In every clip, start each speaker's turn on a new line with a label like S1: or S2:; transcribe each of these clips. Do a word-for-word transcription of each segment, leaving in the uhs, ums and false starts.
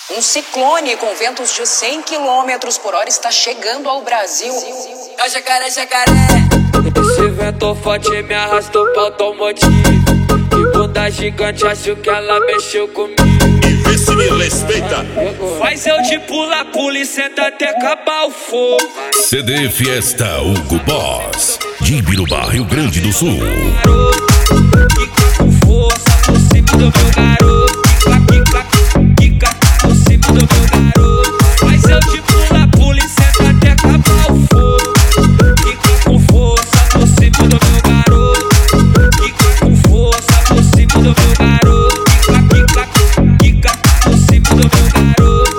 S1: Um ciclone com ventos de cem quilômetros por hora está chegando ao Brasil.
S2: É jacaré, jacaré.
S3: Esse vento forte me arrastou pra automotivo. Que bunda gigante, acho que ela mexeu comigo.
S4: E vê se me respeita.
S3: Faz eu de pula, pula e senta até acabar o fogo.
S5: C D Fiesta Hugo Boss, de Ibirubá, Rio Grande do Sul.
S3: Quica com força por cima do meu garoto. Quica, quica, quica por cima do meu garoto. Faz eu de pula, pula e senta até acabar o fogo. Quica com força por cima do meu garoto. Quica com força por cima do meu garoto. Quica, quica, quica por cima do meu garoto.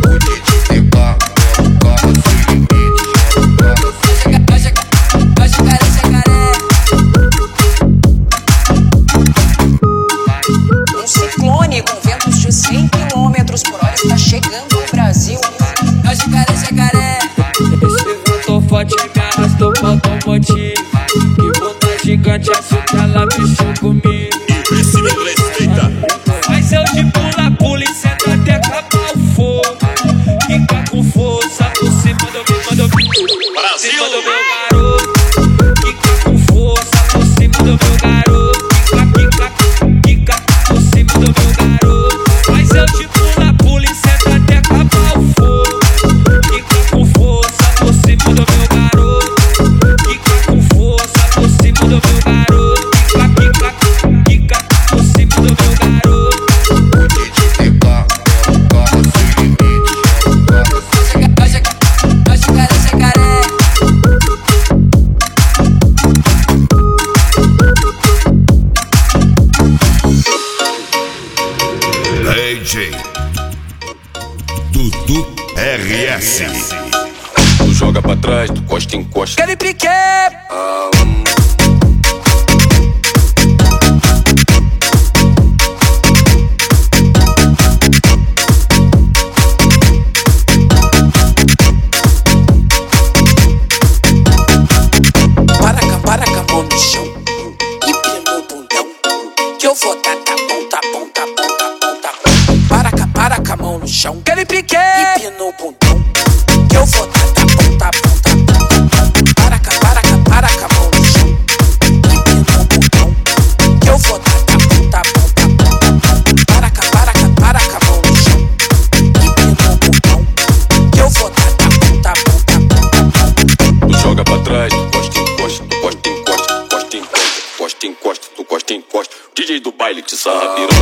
S1: Um ciclone com ventos de cem quilômetros por hora está chegando ao Brasil.
S2: É jacaré, jacaré.
S3: Esse vento forte me arrastou pra automotivo. Que bunda gigante, acho que ela mexeu comigo.
S4: E vê se me respeita.
S3: Faz eu de pula, pula e senta até acabar o fogo. Quica com força por cima do meu, do meu,
S4: Brasil.
S3: cima do meu garoto. Quica com força por cima do meu garoto. Quica, quica, quica por cima do meu garoto. Faz eu de pula, pula e senta até acabar o fogo. Quica com força por cima do meu garoto. Quica com força por cima do meu garoto. Quica, quica, quica por cima do meu garoto.
S2: É jacaré, jacaré.
S5: D J Dudu R S.
S6: Tu joga pra trás, tu costa, encosta.
S2: Aquele piqué.
S7: Para cá, para cá, mão no chão. E pino no bundão. Que eu vou dar tá bom, tá bom, tá bom, tá bom, tá bom. Para cá, para cá, mão no chão.
S2: Aquele piqué.
S7: E pino no bundão. Que eu vou dar tá bom, tá bom, tá bom, tá bom. Para cá, para cá, para cá, mão no chão. E pino no bundão. Que eu vou dar tá bom, tá bom, tá bom, tá bom. Para cá, para cá, para cá, mão no chão. E pino no bundão. Que eu vou dar tá bom, tá bom, tá bom, tá bom.
S6: Tu joga pra trás, tu costa, encosta. Tu costa, encosta, tu costa, encosta. Costa, encosta, tu costa, encosta. D J do baile te sarra,